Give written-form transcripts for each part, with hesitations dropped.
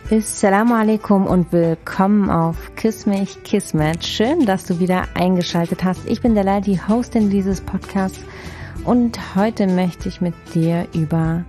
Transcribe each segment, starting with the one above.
Assalamu alaikum und willkommen auf Kiss mich Kismet. Schön, dass du wieder eingeschaltet hast. Ich bin Delal, die Hostin dieses Podcasts, und heute möchte ich mit dir über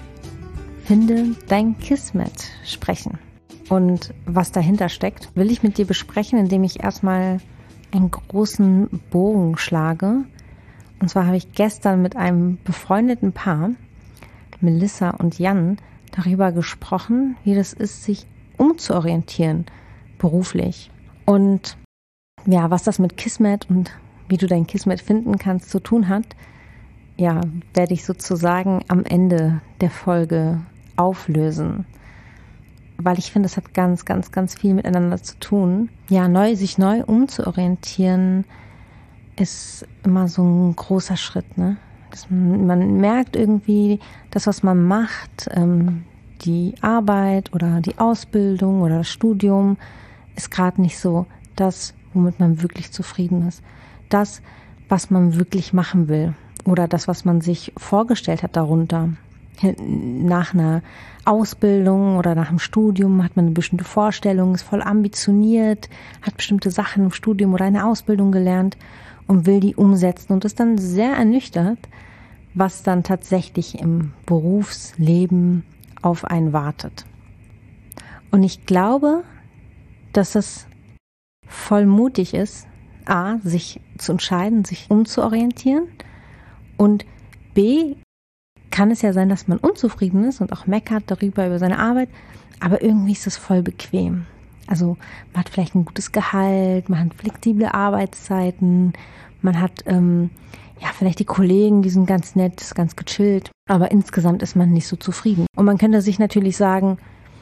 Finde dein Kismet sprechen. Und was dahinter steckt, will ich mit dir besprechen, indem ich erstmal einen großen Bogen schlage. Und zwar habe ich gestern mit einem befreundeten Paar, Melissa und Jan, darüber gesprochen, wie das ist, sich umzuorientieren beruflich. Und ja, was das mit Kismet und wie du dein Kismet finden kannst zu tun hat, ja, werde ich sozusagen am Ende der Folge auflösen. Weil ich finde, es hat ganz, ganz, ganz viel miteinander zu tun. Ja, sich neu umzuorientieren ist immer so ein großer Schritt, ne? Man merkt irgendwie, das, was man macht, die Arbeit oder die Ausbildung oder das Studium, ist gerade nicht so das, womit man wirklich zufrieden ist. Das, was man wirklich machen will oder das, was man sich vorgestellt hat darunter. Nach einer Ausbildung oder nach dem Studium hat man eine bestimmte Vorstellung, ist voll ambitioniert, hat bestimmte Sachen im Studium oder in der Ausbildung gelernt und will die umsetzen und ist dann sehr ernüchtert, was dann tatsächlich im Berufsleben auf einen wartet. Und ich glaube, dass es voll mutig ist, A, sich zu entscheiden, sich umzuorientieren, und B, kann es ja sein, dass man unzufrieden ist und auch meckert darüber, über seine Arbeit, aber irgendwie ist es voll bequem. Also man hat vielleicht ein gutes Gehalt, man hat flexible Arbeitszeiten, man hat vielleicht die Kollegen, die sind ganz nett, ganz gechillt, aber insgesamt ist man nicht so zufrieden. Und man könnte sich natürlich sagen,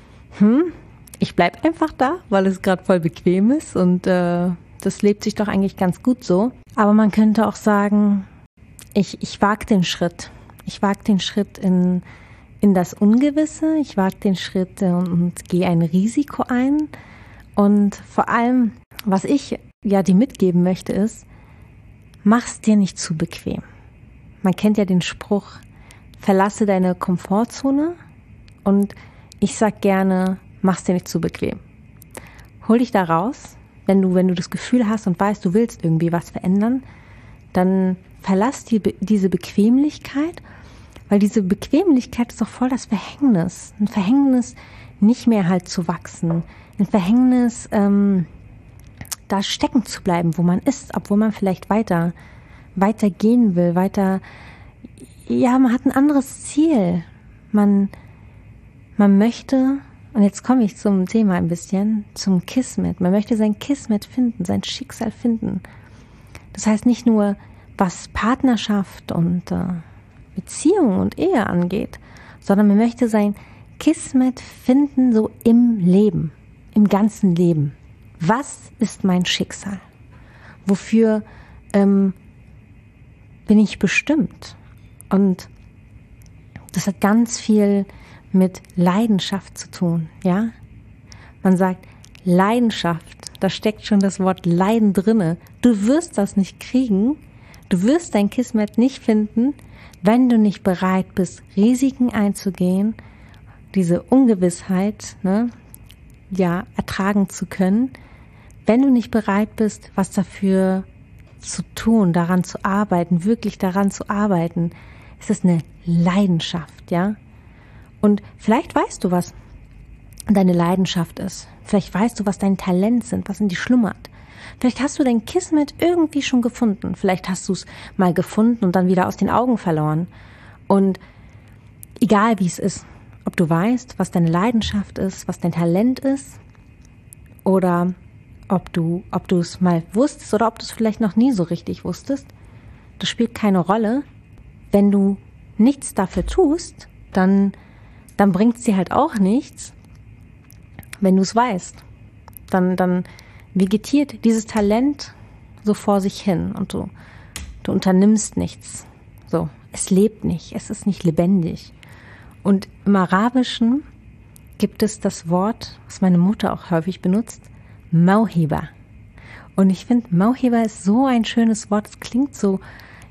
ich bleib einfach da, weil es gerade voll bequem ist und das lebt sich doch eigentlich ganz gut so. Aber man könnte auch sagen, ich wage den Schritt. Ich wage den Schritt in das Ungewisse, ich wage den Schritt und gehe ein Risiko ein. Und vor allem, was ich ja dir mitgeben möchte, ist, mach's dir nicht zu bequem. Man kennt ja den Spruch, verlasse deine Komfortzone, und ich sag gerne, mach's dir nicht zu bequem. Hol dich da raus, wenn du das Gefühl hast und weißt, du willst irgendwie was verändern, dann verlass diese Bequemlichkeit, weil diese Bequemlichkeit ist doch voll das Verhängnis. Ein Verhängnis, nicht mehr halt zu wachsen. Ein Verhängnis, da stecken zu bleiben, wo man ist, obwohl man vielleicht weiter gehen will, man hat ein anderes Ziel. Man möchte, und jetzt komme ich zum Thema ein bisschen, zum Kismet. Man möchte sein Kismet finden, sein Schicksal finden. Das heißt nicht nur, was Partnerschaft und Beziehung und Ehe angeht, sondern man möchte sein Kismet finden, so im Leben, im ganzen Leben. Was ist mein Schicksal? Wofür bin ich bestimmt? Und das hat ganz viel mit Leidenschaft zu tun, ja? Man sagt Leidenschaft, da steckt schon das Wort Leiden drinne. Du wirst das nicht kriegen, du wirst dein Kismet nicht finden, wenn du nicht bereit bist, Risiken einzugehen, diese Ungewissheit, ertragen zu können. Wenn du nicht bereit bist, was dafür zu tun, daran zu arbeiten, wirklich daran zu arbeiten, ist es eine Leidenschaft, ja? Und vielleicht weißt du, was deine Leidenschaft ist. Vielleicht weißt du, was dein Talent sind, was in dir schlummert. Vielleicht hast du dein Kismet irgendwie schon gefunden. Vielleicht hast du es mal gefunden und dann wieder aus den Augen verloren. Und egal wie es ist, ob du weißt, was deine Leidenschaft ist, was dein Talent ist, oder ob du es mal wusstest oder ob du es vielleicht noch nie so richtig wusstest, das spielt keine Rolle. Wenn du nichts dafür tust, dann bringt es dir halt auch nichts, wenn du es weißt. Dann vegetiert dieses Talent so vor sich hin und du unternimmst nichts. So, es lebt nicht, es ist nicht lebendig. Und im Arabischen gibt es das Wort, was meine Mutter auch häufig benutzt, Mauhiba. Und ich finde, Mauhiba ist so ein schönes Wort. Es klingt so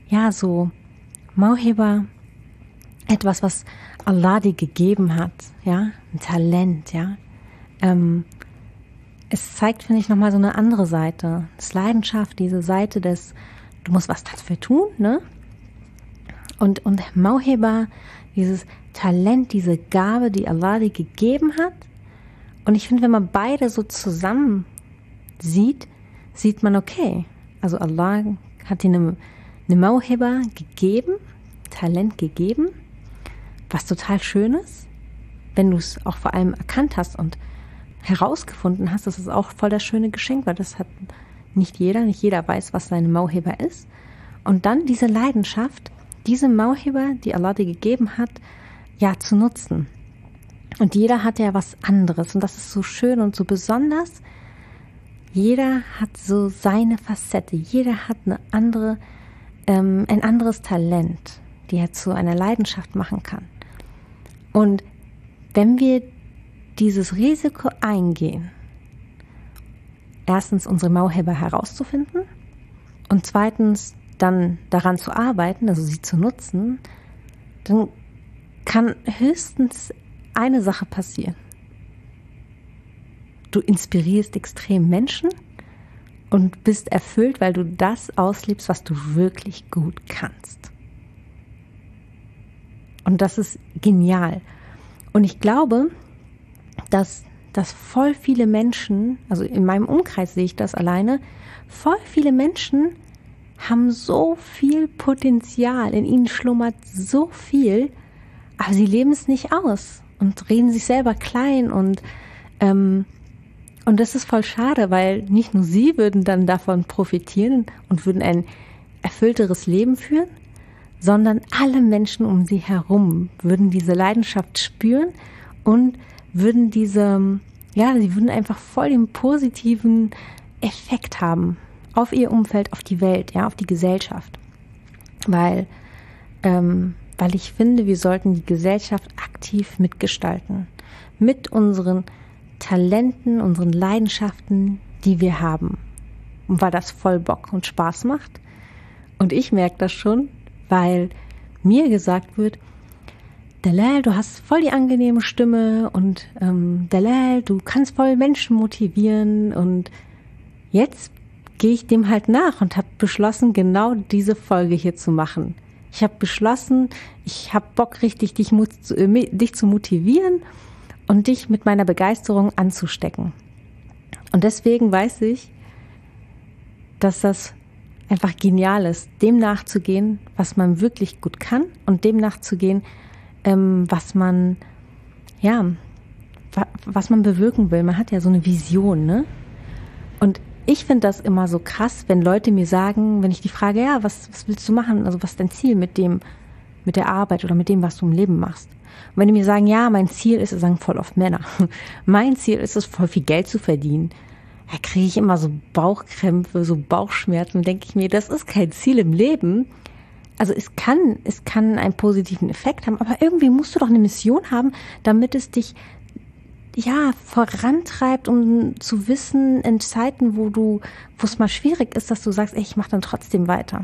Mauhiba, etwas, was Allah dir gegeben hat, ja, ein Talent, ja. es zeigt, finde ich, nochmal so eine andere Seite. Das Leidenschaft, diese Seite des, du musst was dafür tun, ne? Und Mauhiba, dieses Talent, diese Gabe, die Allah dir gegeben hat. Und ich finde, wenn man beide so zusammen sieht man, okay, also Allah hat dir eine Mauhiba gegeben, Talent gegeben, was total schön ist, wenn du es auch vor allem erkannt hast und herausgefunden hast, das ist auch voll das schöne Geschenk, weil das hat nicht jeder weiß, was seine Mauhiba ist. Und dann diese Leidenschaft, diese Mauhiba, die Allah dir gegeben hat, ja, zu nutzen. Und jeder hat ja was anderes und das ist so schön und so besonders. Jeder hat so seine Facette, jeder hat ein anderes Talent, die er zu einer Leidenschaft machen kann. Und wenn wir dieses Risiko eingehen, erstens unsere Mauhiba herauszufinden und zweitens dann daran zu arbeiten, also sie zu nutzen, dann kann höchstens eine Sache passieren. Du inspirierst extrem Menschen und bist erfüllt, weil du das auslebst, was du wirklich gut kannst. Und das ist genial. Und ich glaube, dass voll viele Menschen, also in meinem Umkreis sehe ich das alleine, voll viele Menschen haben so viel Potenzial, in ihnen schlummert so viel, aber sie leben es nicht aus und reden sich selber klein und das ist voll schade, weil nicht nur sie würden dann davon profitieren und würden ein erfüllteres Leben führen, sondern alle Menschen um sie herum würden diese Leidenschaft spüren und würden sie würden einfach voll den positiven Effekt haben auf ihr Umfeld, auf die Welt, ja, auf die Gesellschaft. Weil ich finde, wir sollten die Gesellschaft aktiv mitgestalten. Mit unseren Talenten, unseren Leidenschaften, die wir haben. Und weil das voll Bock und Spaß macht. Und ich merke das schon, weil mir gesagt wird, Dalal, du hast voll die angenehme Stimme und Dalal, du kannst voll Menschen motivieren und jetzt gehe ich dem halt nach und habe beschlossen, genau diese Folge hier zu machen. Ich habe beschlossen, ich habe Bock, richtig dich zu motivieren und dich mit meiner Begeisterung anzustecken. Und deswegen weiß ich, dass das einfach genial ist, dem nachzugehen, was man wirklich gut kann und dem nachzugehen, was man bewirken will. Man hat ja so eine Vision, ne? Und ich finde das immer so krass, wenn Leute mir sagen, wenn ich die frage, ja, was willst du machen? Also was ist dein Ziel mit der Arbeit oder mit dem, was du im Leben machst? Und wenn die mir sagen, ja, mein Ziel ist, sagen voll oft Männer, mein Ziel ist es, voll viel Geld zu verdienen, da kriege ich immer so Bauchkrämpfe, so Bauchschmerzen, denke ich mir, das ist kein Ziel im Leben. Also es kann einen positiven Effekt haben, aber irgendwie musst du doch eine Mission haben, damit es dich vorantreibt, um zu wissen, in Zeiten, wo es mal schwierig ist, dass du sagst, ey, ich mache dann trotzdem weiter.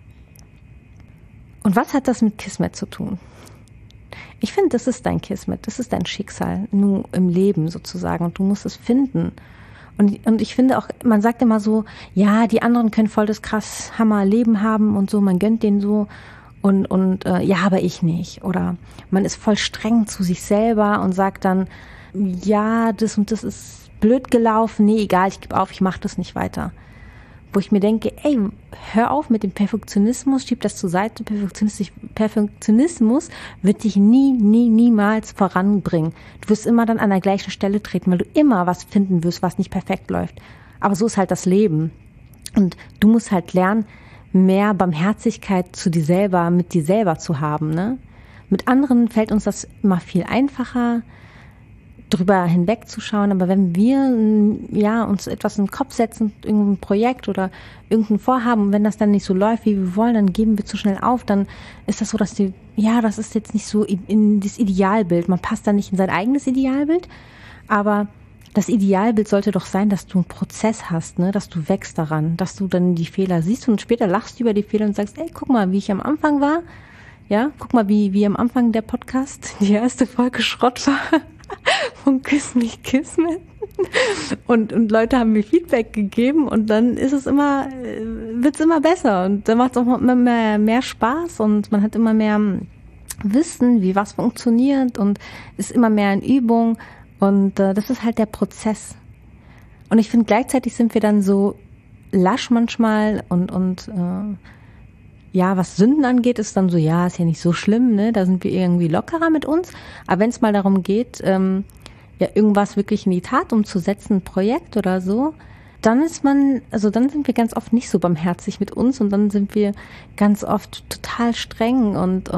Und was hat das mit Kismet zu tun? Ich finde, das ist dein Kismet, das ist dein Schicksal, nur im Leben sozusagen, und du musst es finden. Und ich finde auch, man sagt immer so, ja, die anderen können voll das krass Hammer-Leben haben und so, man gönnt denen so und aber ich nicht. Oder man ist voll streng zu sich selber und sagt dann, ja, das und das ist blöd gelaufen, nee, egal, ich gebe auf, ich mache das nicht weiter. Wo ich mir denke, ey, hör auf mit dem Perfektionismus, schieb das zur Seite, Perfektionismus wird dich niemals voranbringen. Du wirst immer dann an der gleichen Stelle treten, weil du immer was finden wirst, was nicht perfekt läuft. Aber so ist halt das Leben. Und du musst halt lernen, mehr Barmherzigkeit zu dir selber, mit dir selber zu haben, ne? Mit anderen fällt uns das immer viel einfacher, drüber hinwegzuschauen, aber wenn wir uns etwas in den Kopf setzen, irgendein Projekt oder irgendein Vorhaben, und wenn das dann nicht so läuft, wie wir wollen, dann geben wir zu schnell auf, dann ist das so, dass das ist jetzt nicht so in das Idealbild, man passt da nicht in sein eigenes Idealbild, aber das Idealbild sollte doch sein, dass du einen Prozess hast, ne, dass du wächst daran, dass du dann die Fehler siehst und später lachst über die Fehler und sagst, ey, guck mal, wie ich am Anfang war, ja, guck mal, wie am Anfang der Podcast die erste Folge Schrott war. von Küss mich Kismet. Und Leute haben mir Feedback gegeben und dann ist es immer, wird's immer besser und dann macht es auch immer mehr Spaß und man hat immer mehr Wissen, wie was funktioniert und ist immer mehr in Übung und das ist halt der Prozess. Und ich finde, gleichzeitig sind wir dann so lasch manchmal und was Sünden angeht, ist dann so, ja, ist ja nicht so schlimm, ne? Da sind wir irgendwie lockerer mit uns. Aber wenn es mal darum geht, irgendwas wirklich in die Tat umzusetzen, ein Projekt oder so, dann sind wir ganz oft nicht so barmherzig mit uns und dann sind wir ganz oft total streng und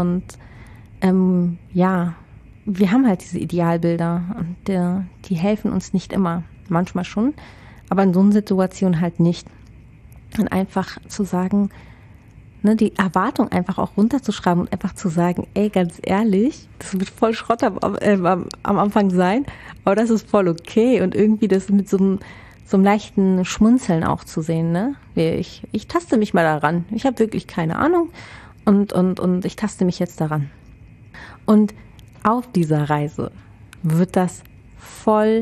wir haben halt diese Idealbilder und die helfen uns nicht immer, manchmal schon, aber in so einer Situation halt nicht. Und einfach zu sagen, ne, die Erwartung einfach auch runterzuschreiben und einfach zu sagen, ey, ganz ehrlich, das wird voll Schrott am Anfang sein, aber das ist voll okay und irgendwie das mit so einem leichten Schmunzeln auch zu sehen, ne? Ich taste mich mal daran. Ich habe wirklich keine Ahnung und ich taste mich jetzt daran. Und auf dieser Reise wird das voll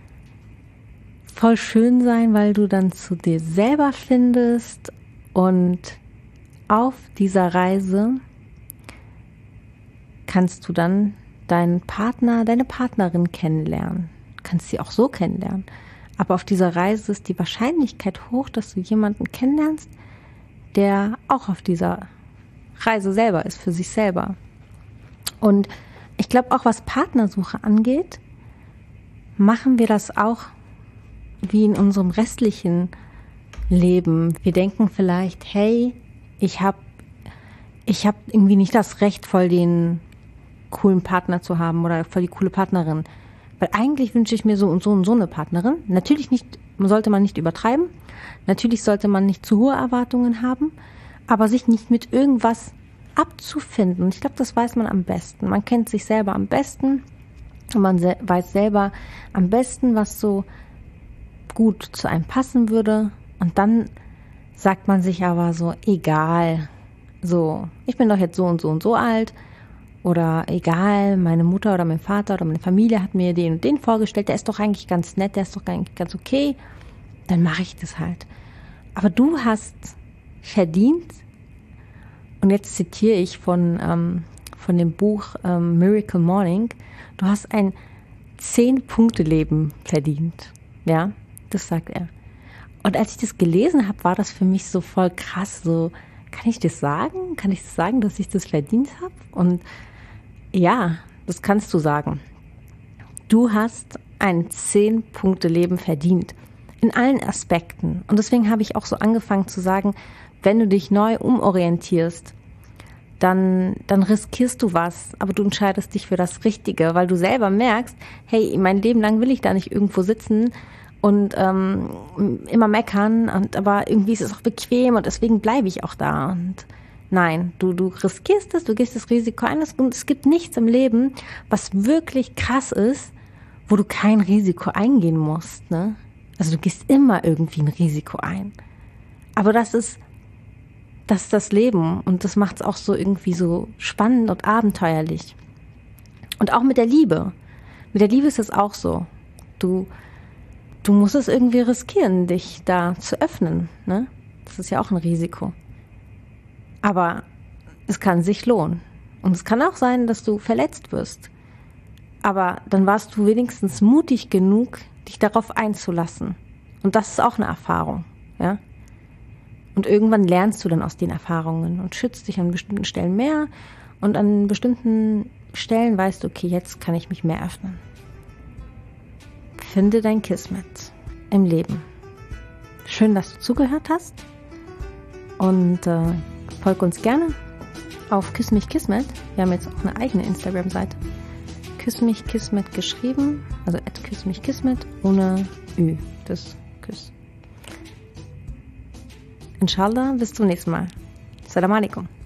schön sein, weil du dann zu dir selber findest und auf dieser Reise kannst du dann deinen Partner, deine Partnerin kennenlernen. Du kannst sie auch so kennenlernen. Aber auf dieser Reise ist die Wahrscheinlichkeit hoch, dass du jemanden kennenlernst, der auch auf dieser Reise selber ist, für sich selber. Und ich glaube auch, was Partnersuche angeht, machen wir das auch wie in unserem restlichen Leben. Wir denken vielleicht, hey, ich hab irgendwie nicht das Recht, voll den coolen Partner zu haben oder voll die coole Partnerin. Weil eigentlich wünsche ich mir so und so und so eine Partnerin. Natürlich sollte man nicht übertreiben. Natürlich sollte man nicht zu hohe Erwartungen haben, aber sich nicht mit irgendwas abzufinden. Ich glaube, das weiß man am besten. Man kennt sich selber am besten und man weiß selber am besten, was so gut zu einem passen würde. Und dann sagt man sich aber so, egal, so, ich bin doch jetzt so und so alt oder egal, meine Mutter oder mein Vater oder meine Familie hat mir den und den vorgestellt, der ist doch eigentlich ganz nett, der ist doch eigentlich ganz okay, dann mache ich das halt. Aber du hast verdient, und jetzt zitiere ich von dem Buch Miracle Morning, du hast ein 10-Punkte-Leben verdient. Ja, das sagt er. Und als ich das gelesen habe, war das für mich so voll krass, so, kann ich das sagen? Kann ich das sagen, dass ich das verdient habe? Und ja, das kannst du sagen. Du hast ein 10-Punkte-Leben verdient. In allen Aspekten. Und deswegen habe ich auch so angefangen zu sagen, wenn du dich neu umorientierst, dann riskierst du was, aber du entscheidest dich für das Richtige, weil du selber merkst, hey, mein Leben lang will ich da nicht irgendwo sitzen und immer meckern, aber irgendwie ist es auch bequem und deswegen bleibe ich auch da. Und nein, du riskierst es, du gehst das Risiko ein und es gibt nichts im Leben, was wirklich krass ist, wo du kein Risiko eingehen musst, ne? Also du gehst immer irgendwie ein Risiko ein. Aber das ist das Leben und das macht es auch so irgendwie so spannend und abenteuerlich. Und auch mit der Liebe. Mit der Liebe ist es auch so. Du musst es irgendwie riskieren, dich da zu öffnen, ne? Das ist ja auch ein Risiko. Aber es kann sich lohnen. Und es kann auch sein, dass du verletzt wirst. Aber dann warst du wenigstens mutig genug, dich darauf einzulassen. Und das ist auch eine Erfahrung, ja? Und irgendwann lernst du dann aus den Erfahrungen und schützt dich an bestimmten Stellen mehr und an bestimmten Stellen weißt du, okay, jetzt kann ich mich mehr öffnen. Finde dein Kismet im Leben. Schön, dass du zugehört hast und folg uns gerne auf Küss mich Kismet. Wir haben jetzt auch eine eigene Instagram-Seite. Küss mich Kismet geschrieben, also @küssmichkismet ohne Ü. Das Küss. Inshallah, bis zum nächsten Mal. Assalamu alaikum.